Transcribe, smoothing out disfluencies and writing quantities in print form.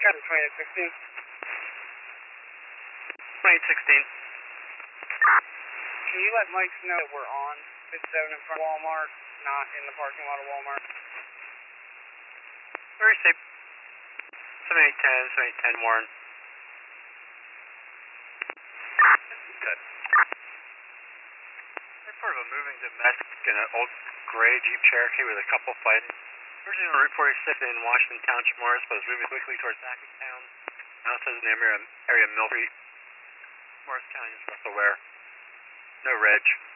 2016. 2016. Can you let Mike know that we're on 57 in front of Walmart, not in the parking lot of Walmart? Very safe. 7810 Warren. Good. Report of a moving domestic in an old gray Jeep Cherokee with a couple fighting. Originally on Route 46 in Washington Township, Morris, but was moving quickly towards Hackettstown. Now says in the area Mill Street, Morris County is Russell Ware. No reg.